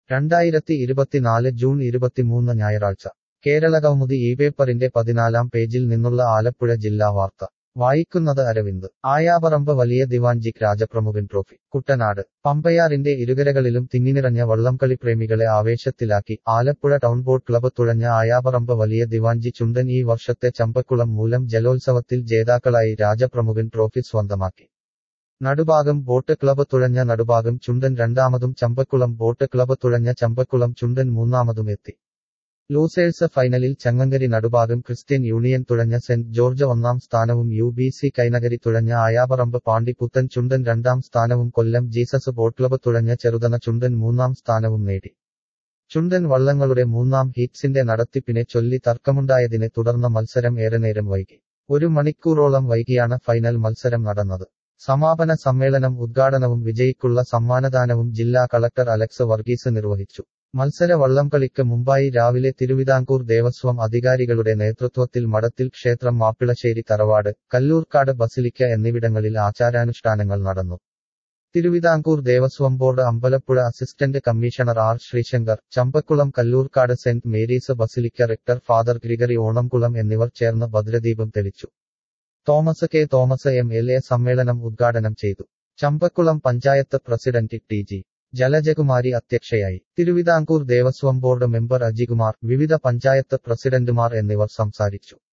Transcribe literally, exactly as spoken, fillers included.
രണ്ടായിരത്തി ഇരുപത്തിനാല് ജൂൺ ഇരുപത്തിമൂന്ന് ഞായറാഴ്ച കേരളകൗമുദി ഈ പേപ്പറിന്റെ പതിനാലാം പേജിൽ നിന്നുള്ള ആലപ്പുഴ ജില്ലാ വാർത്ത വായിക്കുന്നത് അരവിന്ദ്. ആയാപറമ്പ് വലിയ ദിവാൻജിക്ക് രാജപ്രമുഖൻ ട്രോഫി. കുട്ടനാട് പമ്പയാറിന്റെ ഇരുകരകളിലും തിങ്ങിനിറഞ്ഞ വള്ളംകളിപ്രേമികളെ ആവേശത്തിലാക്കി ആലപ്പുഴ ടൗൺ ബോട്ട് ക്ലബ്ബ് തുഴഞ്ഞ ആയാപറമ്പ് വലിയ ദിവാൻജി ചുണ്ടൻ ഈ വർഷത്തെ ചമ്പക്കുളം മൂലം ജലോത്സവത്തിൽ ജേതാക്കളായി രാജപ്രമുഖൻ ട്രോഫി സ്വന്തമാക്കി. നടുഭാഗം ബോട്ട് ക്ലബ്ബ് തുഴഞ്ഞ നടുഭാഗം ചുണ്ടൻ രണ്ടാമതും ചമ്പക്കുളം ബോട്ട് ക്ലബ്ബ് തുഴഞ്ഞ ചമ്പക്കുളം ചുണ്ടൻ മൂന്നാമതും എത്തി. ലൂസേഴ്സ് ഫൈനലിൽ ചങ്ങങ്കരി നടുഭാഗം ക്രിസ്ത്യൻ യൂണിയൻ തുഴഞ്ഞ സെന്റ് ജോർജ് ഒന്നാം സ്ഥാനവും യു ബി സി കൈനകരി തുഴഞ്ഞ ആയാപറമ്പ് പാണ്ടി പുത്തൻ ചുണ്ടൻ രണ്ടാം സ്ഥാനവും കൊല്ലം ജീസസ് ബോട്ട് ക്ലബ്ബ് തുഴഞ്ഞ ചെറുതന ചുണ്ടൻ മൂന്നാം സ്ഥാനവും നേടി. ചുണ്ടൻ വള്ളങ്ങളുടെ മൂന്നാം ഹീറ്റ്സിന്റെ നടത്തിപ്പിനെ ചൊല്ലി തർക്കമുണ്ടായതിനെ തുടർന്ന് മത്സരം ഏറെ നേരം വൈകി. ഒരു മണിക്കൂറോളം വൈകിയാണ് ഫൈനൽ മത്സരം നടന്നത്. സമാപന സമ്മേളനം ഉദ്ഘാടനവും വിജയിക്കുള്ള സമ്മാനദാനവും ജില്ലാ കളക്ടർ അലക്സ് വർഗീസ് നിർവഹിച്ചു. മത്സര വള്ളംകളിക്ക് മുമ്പായി രാവിലെ തിരുവിതാംകൂർ ദേവസ്വം അധികാരികളുടെ നേതൃത്വത്തിൽ മഠത്തിൽ ക്ഷേത്രം മാപ്പിളശ്ശേരി തറവാട് കല്ലൂർക്കാട് ബസിലിക്ക എന്നിവിടങ്ങളിൽ ആചാരാനുഷ്ഠാനങ്ങൾ നടന്നു. Thiruvithamkoor Devaswom board Ambalappuzha assistant commissioner R Sreesankar, Champakulam Kalloorkadu saint Mary's basilica rector father Gregory Onamkulam എന്നിവർ ചേർന്ന് ഭദ്രദീപം തെളിച്ചു. Thomas K Thomas M L A സമ്മേളനം ഉദ്ഘാടനം ചെയ്തു. Champakulam panchayat president T G Jalajakumari അധ്യക്ഷയായി. തിരുവിതാംകൂർ ദേവസ്വം ബോർഡ് മെമ്പർ അജികുമാർ, വിവിധ പഞ്ചായത്ത് പ്രസിഡന്റുമാർ എന്നിവർ സംസാരിച്ചു.